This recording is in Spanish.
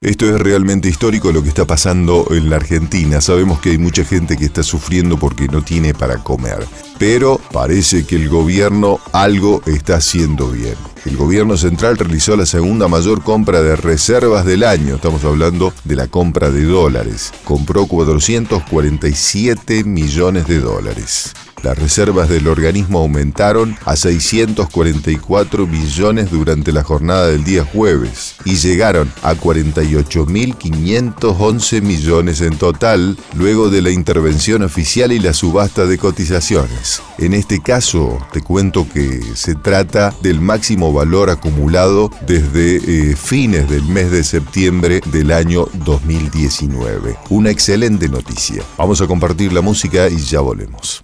Esto es realmente histórico lo que está pasando en la Argentina. Sabemos que hay mucha gente que está sufriendo porque no tiene para comer, pero parece que el gobierno algo está haciendo bien. El gobierno central realizó la segunda mayor compra de reservas del año. Estamos hablando de la compra de dólares. Compró 447 millones de dólares. Las reservas del organismo aumentaron a 644 millones durante la jornada del día jueves y llegaron a 48.511 millones en total luego de la intervención oficial y la subasta de cotizaciones. En este caso, te cuento que se trata del máximo valor acumulado desde fines del mes de septiembre del año 2019. Una excelente noticia. Vamos a compartir la música y ya volvemos.